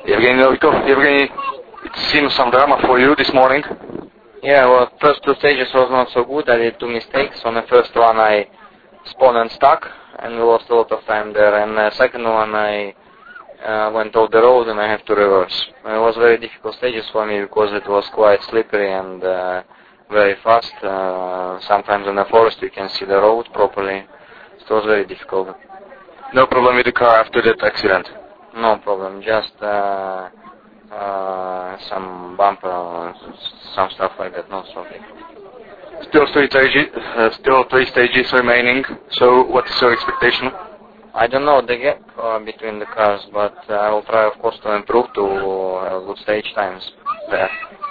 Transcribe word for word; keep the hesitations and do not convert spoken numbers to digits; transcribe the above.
Evgeny Novikov. Evgeny, it seems some drama for you this morning. Yeah, well, first two stages was not so good. I did two mistakes. On the first one I spun and stuck, and we lost a lot of time there. And the second one I uh, went off the road and I have to reverse. It was very difficult stages for me because it was quite slippery and uh, very fast. Uh, sometimes in the forest you can see the road properly. So it was very difficult. No problem with the car after that accident? No problem, just uh, uh, some bumper, some stuff like that, not so big. Still three stages, uh, still three stages remaining. So what is your expectation? I don't know the gap uh, between the cars, but uh, I will try, of course, to improve to uh, good stage times there.